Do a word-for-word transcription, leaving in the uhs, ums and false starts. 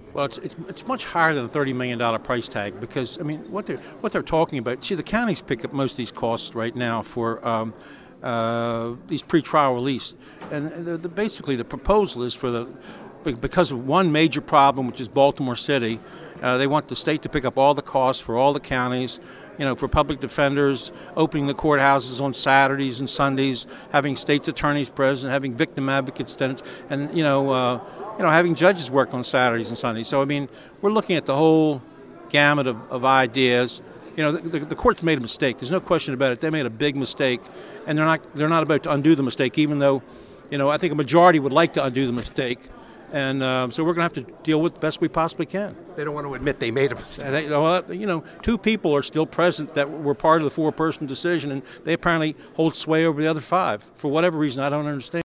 Well, it's, it's it's much higher than a thirty million dollar price tag because I mean what they're what they're talking about. See, the counties pick up most of these costs right now for um, uh, these pretrial release, and the, the, basically the proposal is for the because of one major problem, which is Baltimore City. Uh, they want the state to pick up all the costs for all the counties, you know, for public defenders, opening the courthouses on Saturdays and Sundays, having state's attorneys present, having victim advocates, and you know, uh, you know, having judges work on Saturdays and Sundays. So I mean, we're looking at the whole gamut of, of ideas. You know, the, the, the court's made a mistake. There's no question about it. They made a big mistake, and they're not they're not about to undo the mistake. Even though, you know, I think a majority would like to undo the mistake. And um, so we're going to have to deal with the best we possibly can. They don't want to admit they made a mistake. They, well, you know, two people are still present that were part of the four-person decision, and they apparently hold sway over the other five for whatever reason I don't understand.